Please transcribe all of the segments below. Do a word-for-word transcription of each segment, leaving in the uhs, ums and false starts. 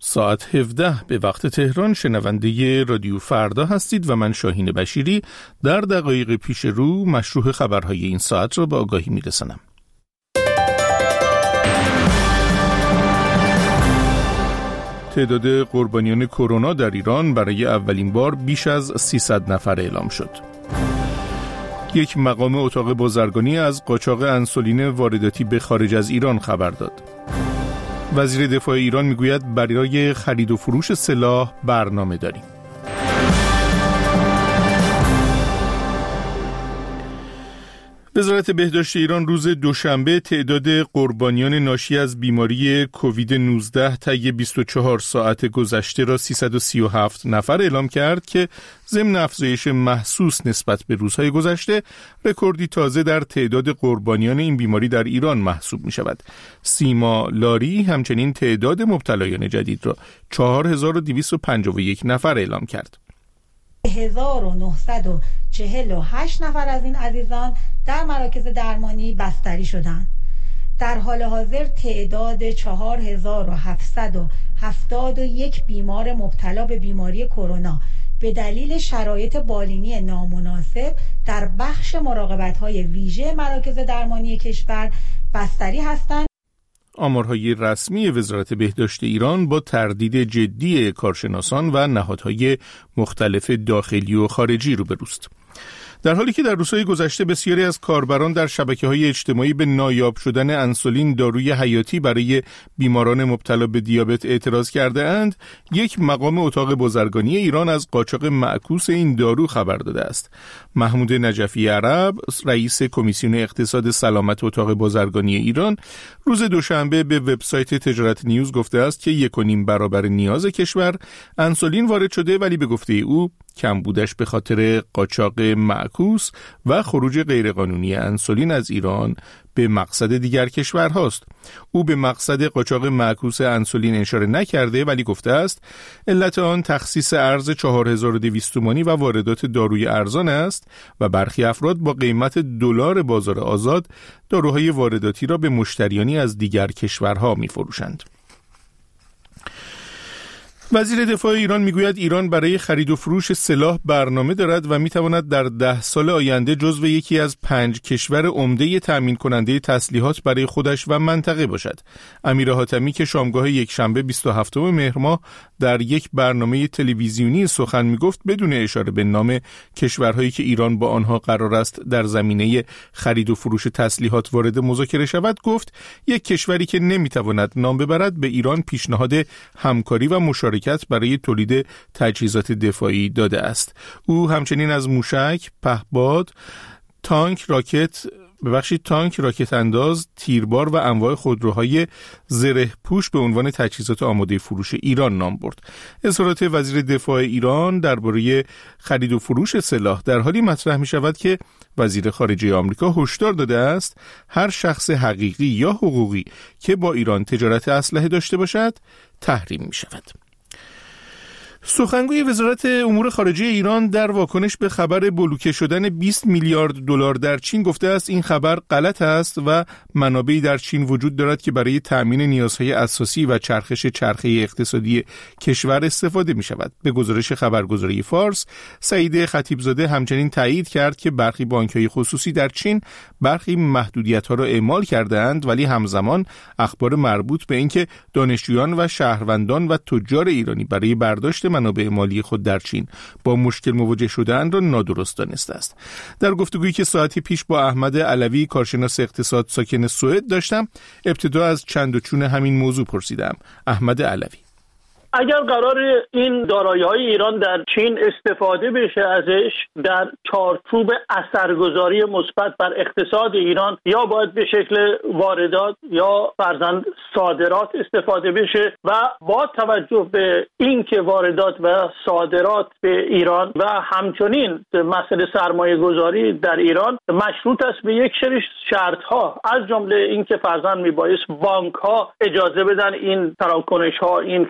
ساعت هفده به وقت تهران شنونده رادیو فردا هستید و من شاهین بشیری در دقایق پیش رو مشروح خبرهای این ساعت را به آگاهی میرسانم. تعداد قربانیان کرونا در ایران برای اولین بار بیش از سیصد نفر اعلام شد. یک مقام اتاق بازرگانی از قاچاق انسولین وارداتی به خارج از ایران خبر داد. وزیر دفاع ایران میگوید برای خرید و فروش سلاح برنامه داریم. وزارت بهداشت ایران روز دوشنبه تعداد قربانیان ناشی از بیماری کووید نوزده طی بیست و چهار ساعت گذشته را سیصد و سی و هفت نفر اعلام کرد که ضمن افزایش محسوس نسبت به روزهای گذشته رکوردی تازه در تعداد قربانیان این بیماری در ایران محسوب می شود. سیما لاری همچنین تعداد مبتلایان جدید را چهار هزار و دویست و پنجاه و یک نفر اعلام کرد. هزار و نهصد و چهل و هشت نفر از این عزیزان در مراکز درمانی بستری شدند. در حال حاضر تعداد چهار هزار و هفتصد و هفتاد و یک بیمار مبتلا به بیماری کرونا به دلیل شرایط بالینی نامناسب در بخش مراقبت‌های ویژه مراکز درمانی کشور بستری هستند. آمارهای رسمی وزارت بهداشت ایران با تردید جدی کارشناسان و نهادهای مختلف داخلی و خارجی روبروست. در حالی که در روزهای گذشته بسیاری از کاربران در شبکه‌های اجتماعی به نایاب شدن انسولین داروی حیاتی برای بیماران مبتلا به دیابت اعتراض کرده اند، یک مقام اتاق بازرگانی ایران از قاچاق معکوس این دارو خبر داده است. محمود نجفی عرب، رئیس کمیسیون اقتصاد سلامت اتاق بازرگانی ایران، روز دوشنبه به وبسایت تجارت نیوز گفته است که یک و نیم برابر نیاز کشور انسولین وارد شده، ولی به گفته او کم بودش به خاطر قاچاق معکوس و خروج غیرقانونی انسولین از ایران به مقصد دیگر کشورهاست. او به مقصد قاچاق معکوس انسولین اشاره نکرده، ولی گفته است علت آن تخصیص ارز چهار هزار و دویست تومانی و واردات داروی ارزان است و برخی افراد با قیمت دلار بازار آزاد داروهای وارداتی را به مشتریانی از دیگر کشورها می‌فروشند. وزیر دفاع ایران میگوید ایران برای خرید و فروش سلاح برنامه دارد و میتواند در ده سال آینده جزو یکی از پنج کشور عمده تأمین کننده تسلیحات برای خودش و منطقه باشد. امیر حاتمی که شامگاه یکشنبه بیست و هفتم مهر ماه در یک برنامه تلویزیونی سخن میگفت بدون اشاره به نام کشورهایی که ایران با آنها قرار است در زمینه خرید و فروش تسلیحات وارد مذاکره شود، گفت یک کشوری که نمیتواند نام ببرد به ایران پیشنهاد همکاری و مشارکت برای تولید تجهیزات دفاعی داده است. او همچنین از موشک، پهپاد، تانک، راکت ببخشید تانک، راکت انداز، تیربار و انواع خودروهای زره پوش به عنوان تجهیزات آماده فروش ایران نام برد. اظهارات وزیر دفاع ایران درباره خرید و فروش سلاح در حالی مطرح می شود که وزیر خارجه آمریکا هشدار داده است هر شخص حقیقی یا حقوقی که با ایران تجارت اسلحه داشته باشد تحریم می شود. سخنگوی وزارت امور خارجه ایران در واکنش به خبر بلوکه شدن بیست میلیارد دلار در چین گفته است این خبر غلط است و منابعی در چین وجود دارد که برای تأمین نیازهای اساسی و چرخش چرخه اقتصادی کشور استفاده می شود. به گزارش خبرگزاری فارس، سعید خطیبزاده همچنین تایید کرد که برخی بانک‌های خصوصی در چین برخی محدودیت‌ها را اعمال کرده‌اند، ولی همزمان اخبار مربوط به اینکه دانشجویان و شهروندان و تجار ایرانی برای برداشت منابع مالی خود در چین با مشکل مواجه شده‌اند را نادرست دانسته است. در گفتگویی که ساعتی پیش با احمد علوی کارشناس اقتصاد ساکن سوئد داشتم، ابتدا از چند و چون همین موضوع پرسیدم. احمد علوی: اگر قرار این دارایی‌های ایران در چین استفاده بشه ازش در چارچوب اثرگذاری مثبت بر اقتصاد ایران، یا باید به شکل واردات یا فرضاً صادرات استفاده بشه و با توجه به اینکه واردات و صادرات به ایران و همچنین مسئله سرمایه گذاری در ایران مشروط است به یک سری شرط‌ها، از جمله اینکه فرضاً میبایست بانک‌ها اجازه بدن این تراکنش‌ها، این فعالیت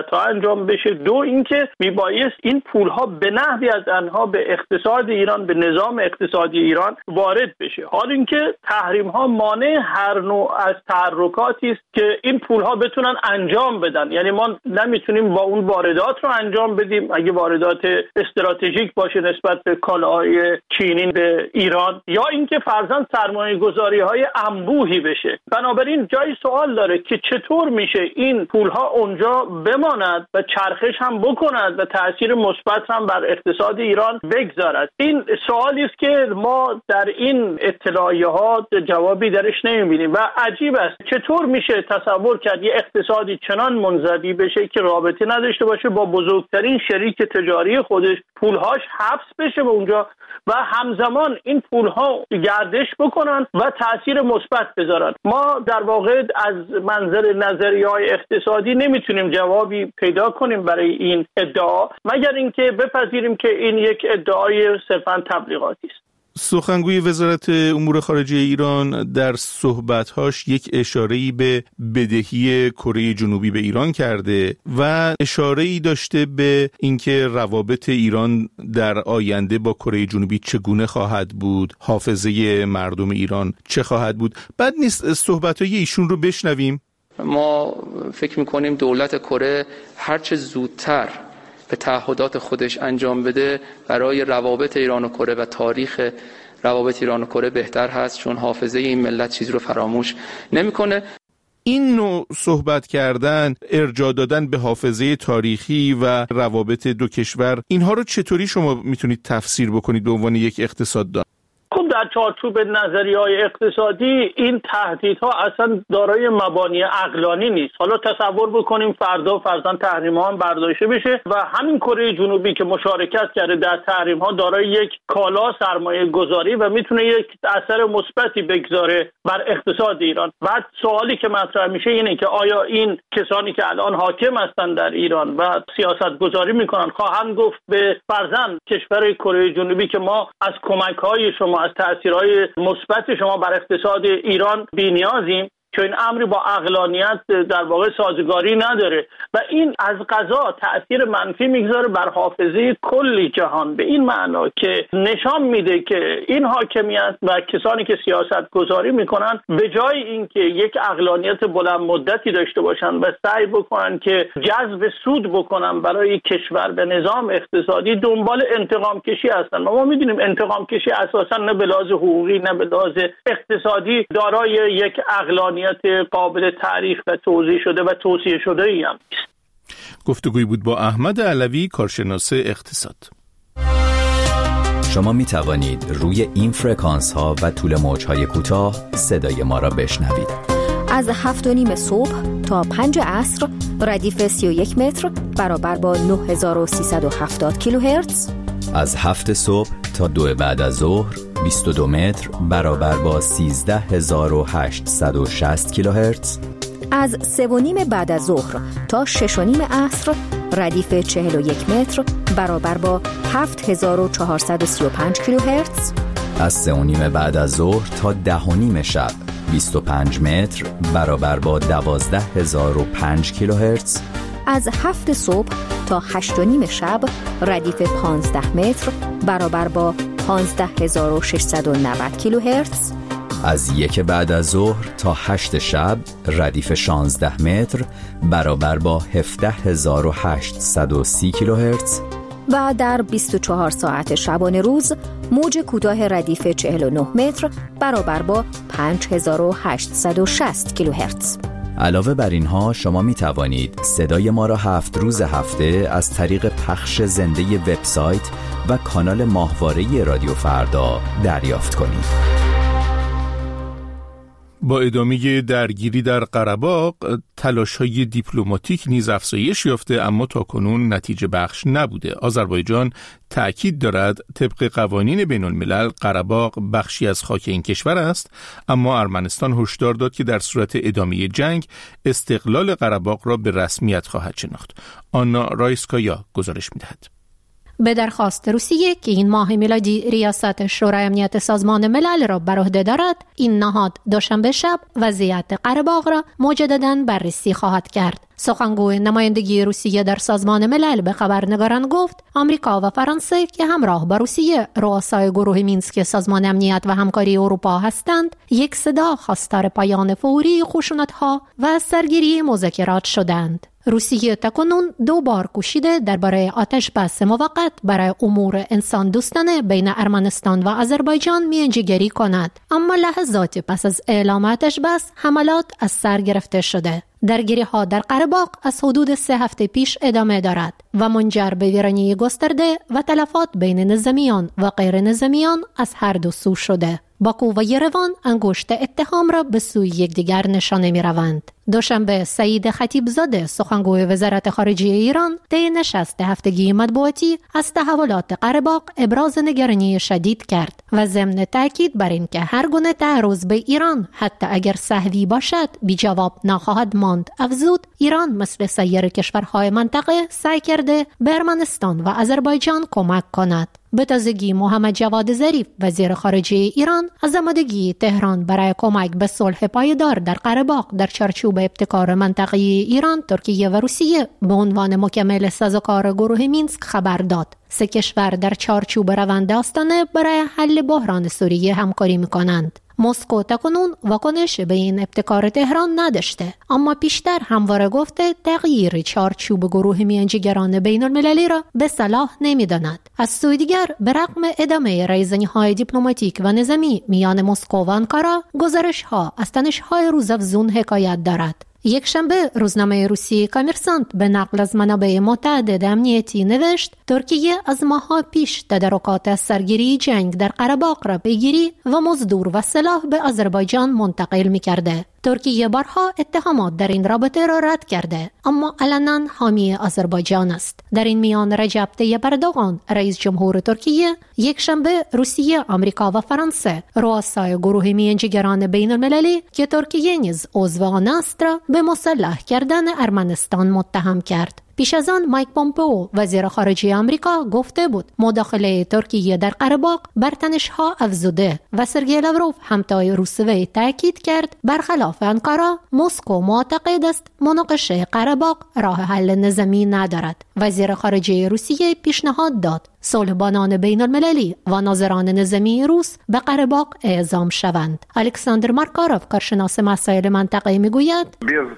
فعالیت‌ها انجام بشه. دو اینکه میبایست این پول‌ها به نحوی از آنها به اقتصاد ایران، به نظام اقتصادی ایران وارد بشه. حال اینکه تحریم‌ها مانع هر نوع از تحرکاتی است که این پول‌ها بتونن انجام بدن. یعنی ما نمیتونیم با اون واردات رو انجام بدیم اگه واردات استراتژیک باشه نسبت به کالاهای چینی به ایران، یا اینکه فرضاً سرمایه‌گذاری‌های انبوهی بشه. بنابراین جای سوال داره که چطور میشه این پول‌ها اونجا بماند و چرخش هم بکند و تأثیر مثبت هم بر اقتصاد ایران بگذارد. این سوالی است که ما در این اطلاعیه‌ها جوابی درش نمی‌بینیم و عجیب است چطور میشه تصور کرد یه اقتصادی چنان منزوی بشه که رابطه نداشته باشه با بزرگترین شریک تجاری خودش، پولهاش حبس بشه به اونجا و همزمان این پولها گردش بکنن و تأثیر مثبت بذارن. ما در واقع از منظر نظریه‌های اقتصادی نمیتونیم جوابی پیدا کنیم برای این ادعا مگر اینکه بپذیریم که این یک ادعای صرفاً تبلیغاتی است. سخنگوی وزارت امور خارجه ایران در صحبت‌هاش یک اشاره‌ای به بدهی کره جنوبی به ایران کرده و اشاره‌ای داشته به اینکه روابط ایران در آینده با کره جنوبی چگونه خواهد بود، حافظه مردم ایران چه خواهد بود. بد نیست صحبت‌های ایشون رو بشنویم. ما فکر می‌کنیم دولت کره هرچه زودتر به تعهدات خودش انجام بده برای روابط ایران و کره و تاریخ روابط ایران و کره بهتر هست، چون حافظه این ملت چیز رو فراموش نمیکنه. این نوع صحبت کردن، ارجاع دادن به حافظه تاریخی و روابط دو کشور، اینها رو چطوری شما میتونید تفسیر بکنید به عنوان یک اقتصاددان؟ خب در چارچوب نظریه‌های اقتصادی این تهدیدها اصلا دارای مبانی عقلانی نیست. حالا تصور بکنیم فردا فرضاً تحریم‌ها هم برداشته بشه و همین کره جنوبی که مشارکت کرده در تحریم‌ها دارای یک کالا سرمایه گذاری و میتونه یک اثر مثبتی بگذاره بر اقتصاد ایران. بعد سوالی که مطرح میشه اینه که آیا این کسانی که الان حاکم هستن در ایران و سیاست گذاری میکنن خواهند گفت به فرضاً کشور کره جنوبی که ما از کمک‌های شما، از تأثیرهای مثبت شما بر اقتصاد ایران بی‌نیازیم، که این امری با عقلانیت در واقع سازگاری نداره و این از قضا تأثیر منفی میگذاره بر حافظه کلی جهان، به این معنا که نشان میده که این حاکمیت و کسانی که سیاست گذاری میکنن به جای اینکه یک عقلانیت بلند مدتی داشته باشن و سعی بکنن که جذب سود بکنن برای کشور به نظام اقتصادی، دنبال انتقام کشی هستن. و ما میدونیم انتقام کشی اساسا نه به لحاظ حقوقی نه به لحاظ اقتصادی دارای یک عقلانیت قابل تعریف و توضیح شده و توصیه شده ای هم است. گفتگوی بود با احمد علوی، کارشناس اقتصاد. شما می توانید روی این فرکانس ها و طول موج های کوتاه صدای ما را بشنوید. از هفت و نیم صبح تا پنج عصر ردیف سی و یک متر برابر با نه هزار و سیصد و هفتاد کیلوهرتز. از هفت صبح تا دو بعد از ظهر بیست و دو متر برابر با سیزده هزار و هشتصد و شصت کیلوهرتز. از سه و نیم بعد از ظهر تا شش و نیم عصر ردیف چهل و یک متر برابر با هفت هزار و چهارصد و سی و پنج کیلوهرتز. از سه و نیم بعد از ظهر تا ده و نیم شب بیست و پنج متر برابر با دوازده هزار و پنج کیلوهرتز. از هفت صبح تا هشت و نیم شب ردیف پانزده متر برابر با پانزده هزار و ششصد و نود کیلوهرتز. از یک بعد از ظهر تا هشت شب ردیف شانزده متر برابر با هفده هزار و هشتصد و سی کیلوهرتز. و در بیست و چهار ساعت شبانه روز موج کوتاه ردیف چهل و نه متر برابر با پنج هزار و هشتصد و شصت کیلوهرتز. علاوه بر اینها شما می توانید صدای ما را هفت روز هفته از طریق پخش زنده وبسایت و کانال ماهواره رادیو فردا دریافت کنید. با ادامه درگیری در قره‌باغ، تلاش‌های دیپلماتیک نیز افزایش یافته اما تاکنون نتیجه بخش نبوده. آذربایجان تأکید دارد طبق قوانین بین الملل قره‌باغ بخشی از خاک این کشور است، اما ارمنستان هشدار داد که در صورت ادامه جنگ استقلال قره‌باغ را به رسمیت خواهد شناخت. آنا رایسکایا گزارش می‌دهد. به درخواست روسیه که این ماه میلادی ریاست شورای امنیت سازمان ملل را بر عهده دارد، این نهاد دوشنبه شب وضعیت قره باغ را مجدداً بررسی خواهد کرد. سخنگوی نمایندگی روسیه در سازمان ملل به خبرنگاران گفت آمریکا و فرانسه که همراه با روسیه رؤسای گروه مینسک سازمان امنیت و همکاری اروپا هستند، یک صدا خواستار پایان فوری خشونت‌ها و سرگیری مذاکرات شدند. روسیه تاکنون دو بار کوشیده درباره آتش بس موقت برای امور انسان دوستانه بین ارمنستان و آذربایجان میانجیگری کند، اما لحظات پس از اعلام آتش بس حملات از سر گرفته شده. درگیری ها در قره باغ از حدود سه هفته پیش ادامه دارد و منجر به ویرانی گسترده و تلفات بین نظامیان و غیر نظامیان از هر دو سو شده. باکو و یروان انگشت اتهام را به سوی یکدیگر نشانه می روند. دوشنبه سعید خطیبزاده سخنگوی وزارت خارجه ایران طی نشست هفتگی مطبوعاتی از تحولات قره باغ ابراز نگرانی شدید کرد و ضمن تاکید بر اینکه هر گونه تعرض به ایران حتی اگر سهوی باشد بی جواب نخواهد ماند افزود ایران مثل سایر کشورهای منطقه سعی کرده به ارمنستان و آذربایجان کمک کند. به تازگی محمد جواد ظریف وزیر خارجه ایران از آمادگی تهران برای کمک به صلح پایدار در قره باغ در چارچوب ابتکار منطقه‌ای ایران، ترکیه و روسیه به عنوان مکمل سازوکار گروه مینسک خبر داد. سه کشور در چارچوب روند آستانه برای حل بحران سوریه همکاری می‌کنند. مسکو تاکنون واکنش به این ابتکار تهران نداشته، اما پیشتر همواره گفته تغییر چارچوب گروه میانجیگران بین المللی را به صلاح نمی‌داند. از سوی دیگر به رغم ادامه ریزنی‌های دیپلماتیک و نظامی میان مسکو و آنکارا، گزارش‌ها از تنش‌های روزافزون حکایت دارد. یک شنبه روزنامه روسی کامرسانت به نقل از منابع متعدد امنیتی نوشت ترکیه از ماه‌ها پیش تدارکات از سرگیری جنگ در قره باغ را پیگیری و مزدور و سلاح به آذربایجان منتقل می‌کرده. ترکیه بارها اتهامات در این رابطه را رد کرده، اما علنا حامی آذربایجان است. در این میان رجب طیب اردوغان رئیس جمهور ترکیه یک شنبه روسیه، آمریکا و فرانسه رؤسای گروه میانجیگران بین المللی که ترکیه نیز عضو آن است را به مسلح کردن ارمنستان متهم کرد. پیش از آن مایک پومپئو وزیر خارجه آمریکا گفته بود مداخله ترکیه در قره باغ بر تنش‌ها افزوده و سرگئی لاوروف همتای روسیه تاکید کرد برخلاف آنکارا مسکو معتقد است مناقشه قره باغ راه حل نظامی ندارد. وزیر خارجه روسیه پیشنهاد داد صلحبانان بین المللی و ناظران نظامی روس به قره باغ اعزام شوند. الکساندر مارکاروف کارشناس مسائل منطقه میگوید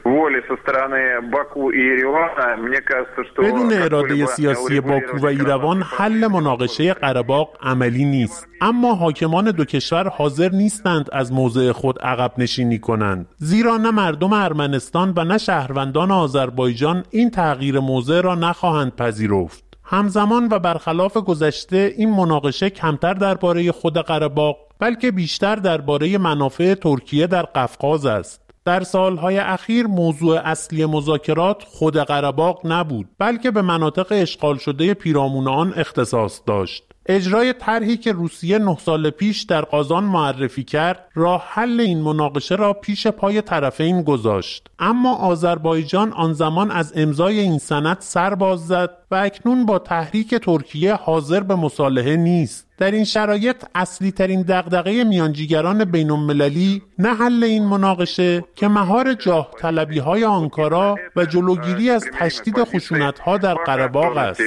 بدون اراده سیاسی باکو و ایروان حل مناقشه قره باغ عملی نیست، اما حاکمان دو کشور حاضر نیستند از موضع خود عقب نشینی کنند، زیرا نه مردم ارمنستان و نه شهروندان آذربایجان این تغییر موضع را نخواهند پذیرفت. همزمان و برخلاف گذشته این مناقشه کمتر درباره خود قره باغ بلکه بیشتر درباره منافع ترکیه در قفقاز است. در سالهای اخیر موضوع اصلی مذاکرات خود قره باغ نبود، بلکه به مناطق اشغال شده پیرامون آن اختصاص داشت. اجرای طرحی که روسیه نه سال پیش در قازان معرفی کرد، راه حل این مناقشه را پیش پای طرفین گذاشت. اما آذربایجان آن زمان از امضای این سند سر باز زد و اکنون با تحریک ترکیه حاضر به مصالحه نیست. در این شرایط اصلی ترین دغدغه میانجیگران بین المللی نه حل این مناقشه که مهار جاه طلبی های آنکارا و جلوگیری از تشدید خشونت ها در قره باغ است.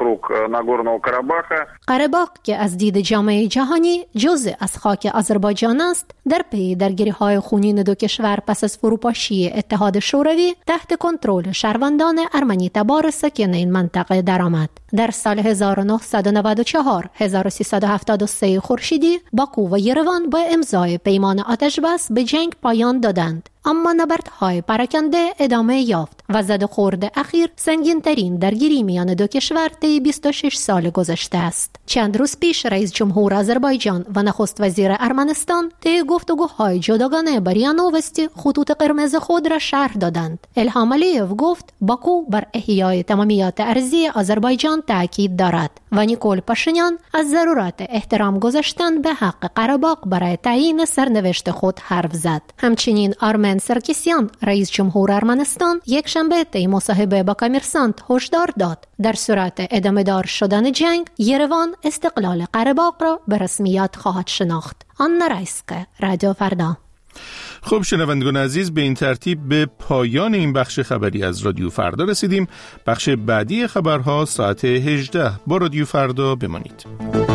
قره باغ که از دید جامعه جهانی جزء از خاک آذربایجان است، در پی درگیری های خونین دو کشور پس از فروپاشی اتحاد شوروی تحت کنترل شهروندان ارمنی تبار ساکن این منطقه درآمد. در سال هزار و نهصد و نود و چهار هزار و سیصد و هفتاد و سه خورشیدی باکو و یروان با امضای پیمان آتشبس به جنگ پایان دادند، اما نبردهای پراکنده ادامه یافت و زد و خورد اخیر سنگین ترین درگیری میان دو کشور طی بیست و شش سال گذشته است. چند روز پیش رئیس جمهور آذربایجان و نخست وزیر ارمنستان طی گفتگوهای جداگانه با ریا نووستی خطوط قرمز خود را شرح دادند. الهام علیف گفت باکو بر احیای تمامیت ارضی آذربایجان تاکید دارد و نیکول پاشینیان از ضرورت احترام گذاشتن به حق قره‌باغ برای تعیین سرنوشت خود حرف زد. همچنین آرمن سرکیسیان رئیس جمهور ارمنستان یک شنبه طی مصاحبه با کامرسانت هشدار داد در صورت ادامه دار شدن جنگ یروان استقلال قره‌باغ را به رسمیت خواهد شناخت. آن رایسکه، رادیو فردا. خب شنوندگان عزیز، به این ترتیب به پایان این بخش خبری از رادیو فردا رسیدیم. بخش بعدی خبرها ساعت هجده با رادیو فردا بمانید.